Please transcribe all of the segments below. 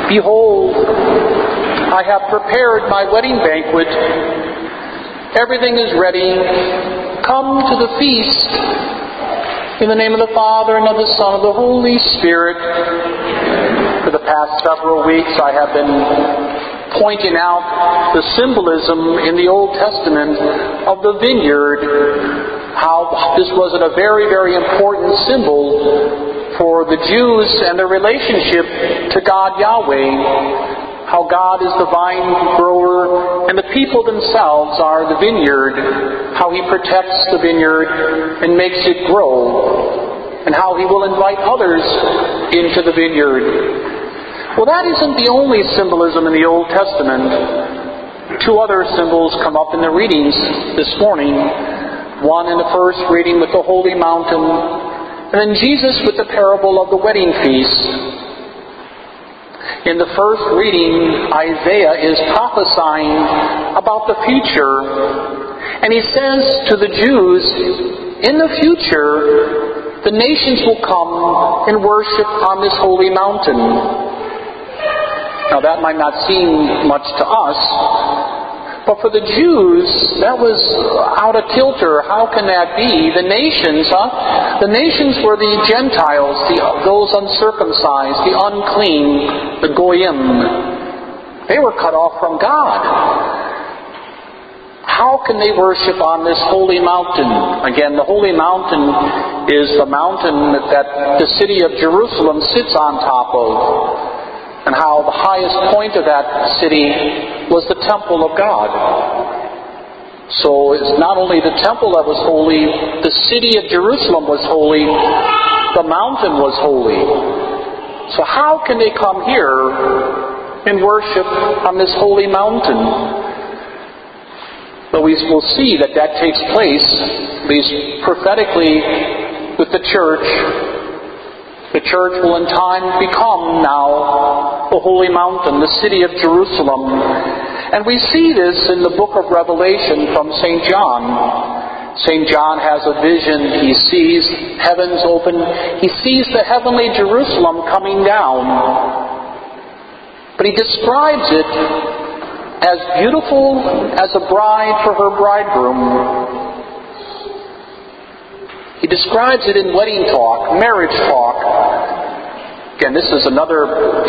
Behold, I have prepared my wedding banquet. Everything is ready. Come to the feast. In the name of the Father, and of the Son, and of the Holy Spirit. For the past several weeks I have been pointing out the symbolism in the Old Testament of the vineyard, how this was a very, very important symbol for the Jews and their relationship to God Yahweh, how God is the vine grower and the people themselves are the vineyard, how He protects the vineyard and makes it grow, and how He will invite others into the vineyard. Well, that isn't the only symbolism in the Old Testament. Two other symbols come up in the readings this morning. One in the first reading with the holy mountain, and then Jesus with the parable of the wedding feast. In the first reading, Isaiah is prophesying about the future. And he says to the Jews, in the future, the nations will come and worship on this holy mountain. Now that might not seem much to us, but for the Jews, that was out of kilter. How can that be? The nations, The nations were the Gentiles, those uncircumcised, the unclean, the goyim. They were cut off from God. How can they worship on this holy mountain? Again, the holy mountain is the mountain that the city of Jerusalem sits on top of. And how the highest point of that city was the temple of God. So it's not only the temple that was holy, the city of Jerusalem was holy, the mountain was holy. So how can they come here and worship on this holy mountain? But we will see that takes place, at least prophetically, with the church. The church will in time become now the holy mountain, the city of Jerusalem. And we see this in the book of Revelation from St. John. St. John has a vision. He sees heavens open. He sees the heavenly Jerusalem coming down. But he describes it as beautiful as a bride for her bridegroom. He describes it in wedding talk, marriage talk. Again, this is another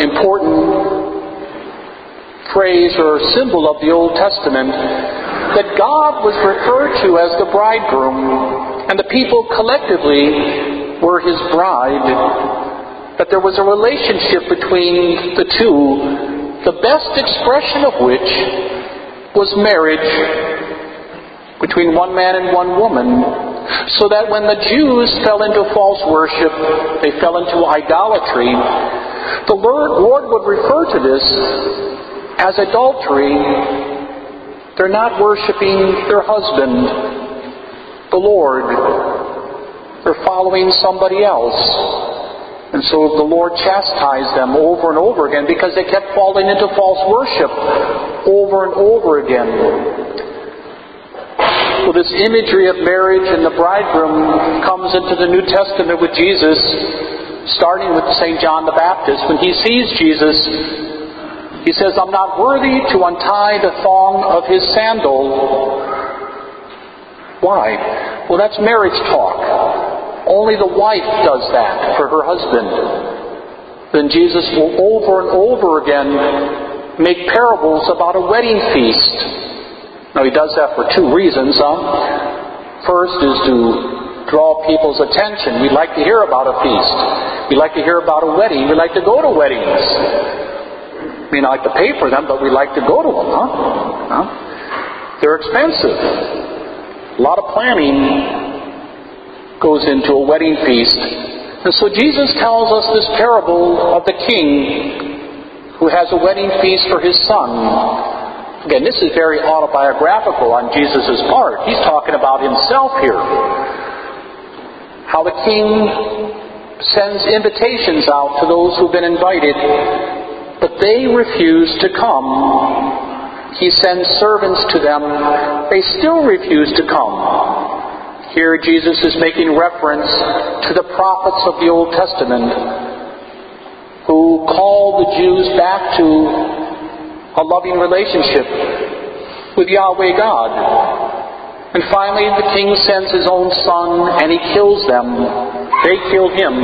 important phrase or symbol of the Old Testament, that God was referred to as the bridegroom, and the people collectively were His bride, that there was a relationship between the two, the best expression of which was marriage between one man and one woman. So that when the Jews fell into false worship, they fell into idolatry, the Lord would refer to this as adultery. They're not worshiping their husband, the Lord. They're following somebody else. And so the Lord chastised them over and over again because they kept falling into false worship over and over again. Well, this imagery of marriage and the bridegroom comes into the New Testament with Jesus, starting with St. John the Baptist. When he sees Jesus, he says, I'm not worthy to untie the thong of his sandal. Why? Well, that's marriage talk. Only the wife does that for her husband. Then Jesus will over and over again make parables about a wedding feast. Now, He does that for two reasons. First is to draw people's attention. We'd like to hear about a feast. We'd like to hear about a wedding. We'd like to go to weddings. We not like to pay for them, but we like to go to them, They're expensive. A lot of planning goes into a wedding feast. And so Jesus tells us this parable of the king who has a wedding feast for his son. Again, this is very autobiographical on Jesus' part. He's talking about himself here. How the king sends invitations out to those who've been invited, but they refuse to come. He sends servants to them. They still refuse to come. Here Jesus is making reference to the prophets of the Old Testament who called the the Jews back to a loving relationship with Yahweh God. And finally, the king sends his own son, and he kills them. They kill him.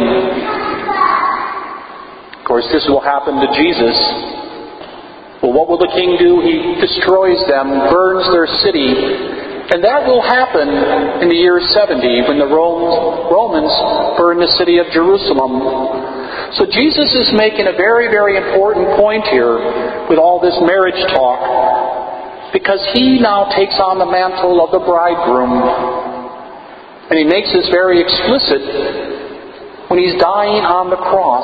Of course, this will happen to Jesus. Well, what will the king do? He destroys them, burns their city. And that will happen in the year 70 when the Romans burn the city of Jerusalem. So Jesus is making a very, very important point here with all this marriage talk, because he now takes on the mantle of the bridegroom. And he makes this very explicit when he's dying on the cross.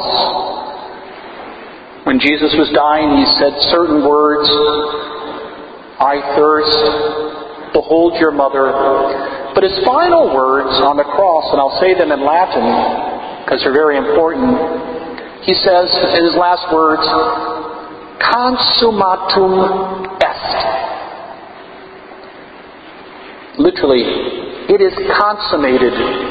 When Jesus was dying, he said certain words, "I thirst, behold your mother." But his final words on the cross, and I'll say them in Latin because they're very important, he says in his last words, "Consummatum est." Literally, it is consummated.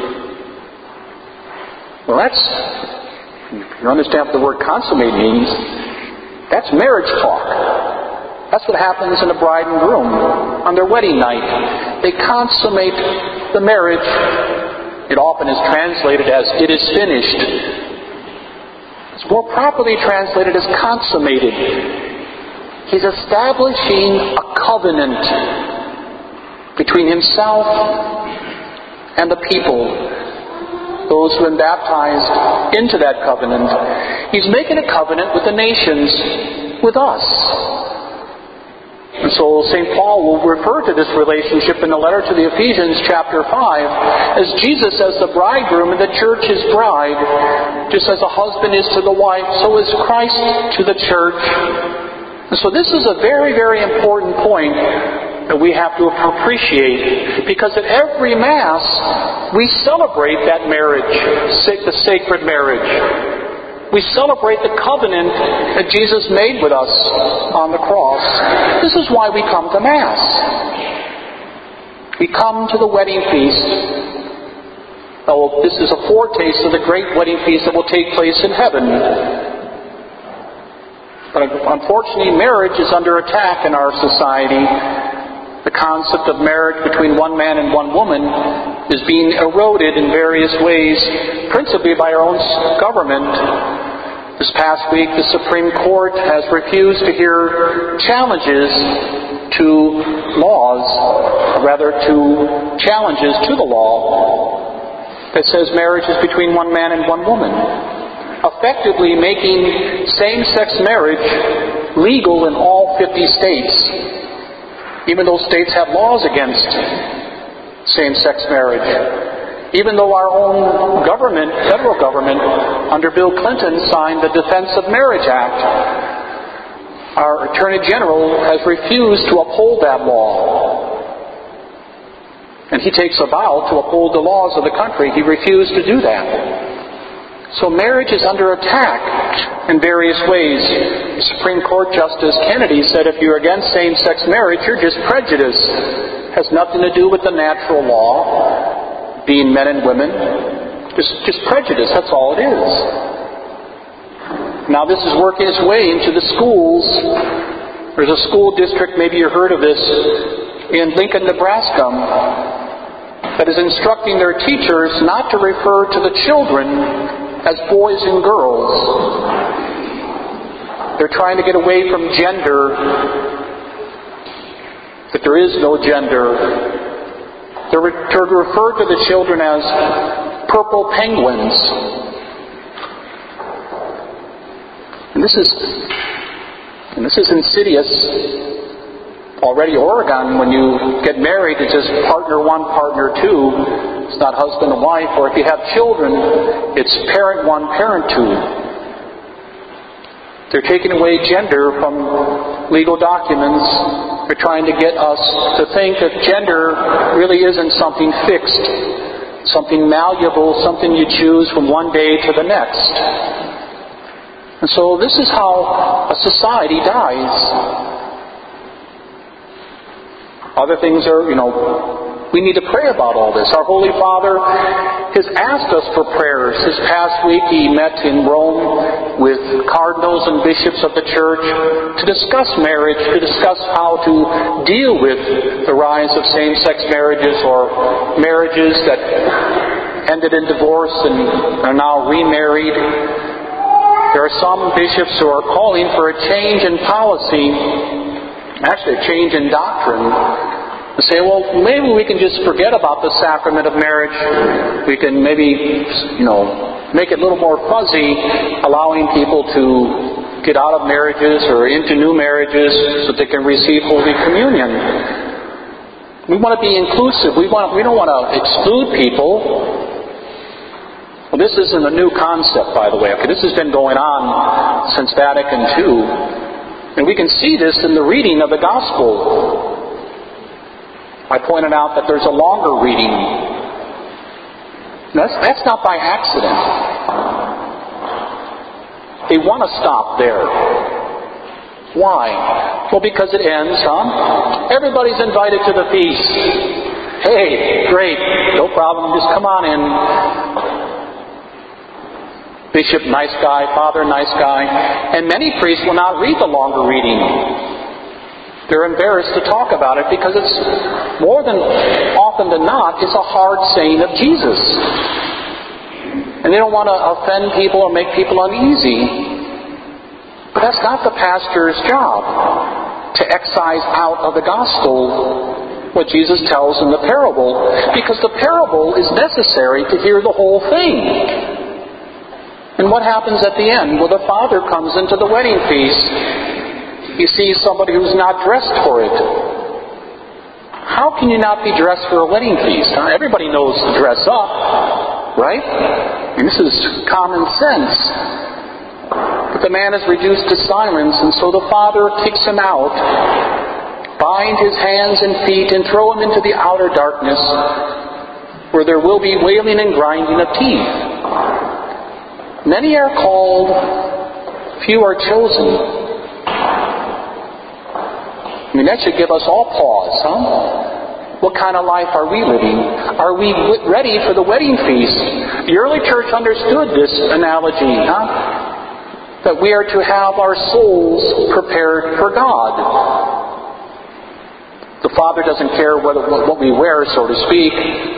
Well, you understand what the word consummate means. That's marriage talk. That's what happens in a bride and groom on their wedding night. They consummate the marriage. It often is translated as "it is finished." It's more properly translated as consummated. He's establishing a covenant between himself and the people, those who have been baptized into that covenant. He's making a covenant with the nations, with us. And so St. Paul will refer to this relationship in the letter to the Ephesians chapter 5 as Jesus as the bridegroom and the church his bride. Just as a husband is to the wife, so is Christ to the church. And so this is a very, very important point that we have to appreciate, because at every Mass we celebrate that marriage, the sacred marriage. We celebrate the covenant that Jesus made with us on the cross. This is why we come to Mass. We come to the wedding feast. Oh, this is a foretaste of the great wedding feast that will take place in heaven. But unfortunately, marriage is under attack in our society. The concept of marriage between one man and one woman is being eroded in various ways, principally by our own government. This past week, the Supreme Court has refused to hear challenges to laws, rather to challenges to the law that says marriage is between one man and one woman, effectively making same-sex marriage legal in all 50 states. Even though states have laws against same-sex marriage. Even though our own government, federal government, under Bill Clinton, signed the Defense of Marriage Act, our Attorney General has refused to uphold that law. And he takes a vow to uphold the laws of the country. He refused to do that. So marriage is under attack in various ways. Supreme Court Justice Kennedy said if you're against same-sex marriage, you're just prejudiced. It has nothing to do with the natural law, being men and women. Just prejudice, that's all it is. Now this is working its way into the schools. There's a school district, maybe you heard of this, in Lincoln, Nebraska, that is instructing their teachers not to refer to the children as boys and girls. They're trying to get away from gender, that there is no gender. They're to refer to the children as purple penguins. And this is insidious. Already Oregon, when you get married, it's just partner one, partner two. It's not husband and wife. Or if you have children, it's parent one, parent two. They're taking away gender from legal documents. They're trying to get us to think that gender really isn't something fixed, something malleable, something you choose from one day to the next. And so this is how a society dies. Other things are, we need to pray about all this. Our Holy Father has asked us for prayers. This past week he met in Rome with cardinals and bishops of the church to discuss marriage, to discuss how to deal with the rise of same-sex marriages or marriages that ended in divorce and are now remarried. There are some bishops who are calling for a change in policy, actually a change in doctrine, and say, well, maybe we can just forget about the sacrament of marriage. We can maybe, make it a little more fuzzy, allowing people to get out of marriages or into new marriages so they can receive Holy Communion. We want to be inclusive. We don't want to exclude people. Well, this isn't a new concept, by the way. Okay, this has been going on since Vatican II. And we can see this in the reading of the Gospel. I pointed out that there's a longer reading. That's not by accident. They want to stop there. Why? Well, because it ends, everybody's invited to the feast. Hey, great, no problem, just come on in. Bishop, nice guy. Father, nice guy. And many priests will not read the longer reading. They're embarrassed to talk about it because it's more than often than not, it's a hard saying of Jesus. And they don't want to offend people or make people uneasy. But that's not the pastor's job, to excise out of the gospel what Jesus tells in the parable, because the parable is necessary to hear the whole thing. And what happens at the end? Well, the father comes into the wedding feast. He sees somebody who's not dressed for it. How can you not be dressed for a wedding feast? Everybody knows to dress up, right? And this is common sense. But the man is reduced to silence, and so the father kicks him out, bind his hands and feet, and throw him into the outer darkness, where there will be wailing and grinding of teeth. Many are called, few are chosen. I mean, that should give us all pause, What kind of life are we living? Are we ready for the wedding feast? The early church understood this analogy, that we are to have our souls prepared for God. The Father doesn't care what we wear, so to speak.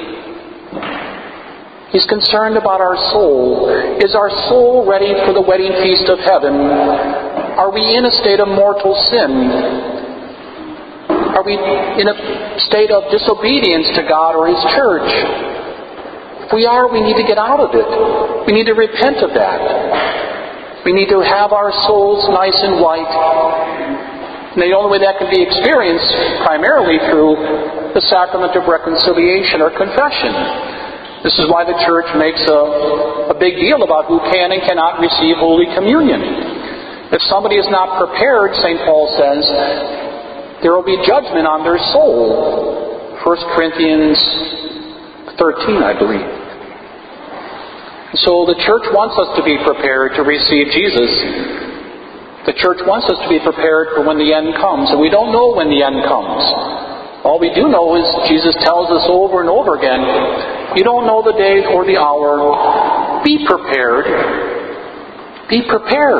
He's concerned about our soul. Is our soul ready for the wedding feast of heaven? Are we in a state of mortal sin? Are we in a state of disobedience to God or His church? If we are, we need to get out of it. We need to repent of that. We need to have our souls nice and white. And the only way that can be experienced primarily through the sacrament of reconciliation or confession. This is why the church makes a big deal about who can and cannot receive Holy Communion. If somebody is not prepared, St. Paul says, there will be judgment on their soul. 1 Corinthians 13, I believe. So the church wants us to be prepared to receive Jesus. The church wants us to be prepared for when the end comes. And we don't know when the end comes. All we do know is Jesus tells us over and over again, you don't know the day or the hour. Be prepared. Be prepared.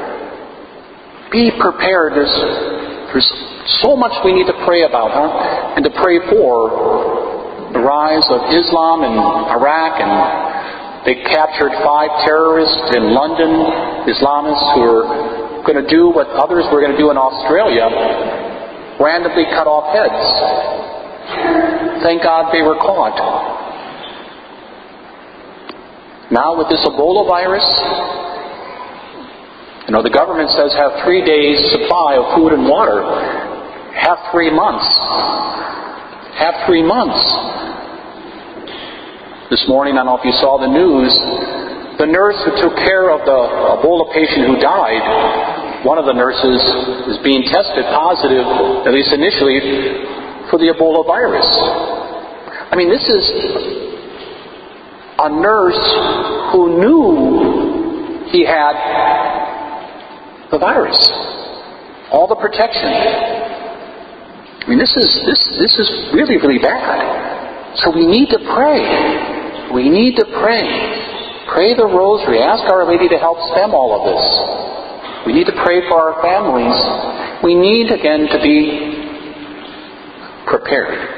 Be prepared. There's so much we need to pray about, and to pray for. The rise of Islam in Iraq, and they captured 5 terrorists in London, Islamists who were going to do what others were going to do in Australia, randomly cut off heads. Thank God they were caught. Now with this Ebola virus, the government says have 3 days supply of food and water. Have 3 months. Have 3 months. This morning, I don't know if you saw the news, the nurse who took care of the Ebola patient who died, one of the nurses is being tested positive, at least initially, for the Ebola virus. I mean, this is a nurse who knew he had the virus. All the protection. I mean, this is really, really bad. So we need to pray. We need to pray. Pray the rosary. Ask Our Lady to help stem all of this. We need to pray for our families. We need, again, to be prepared.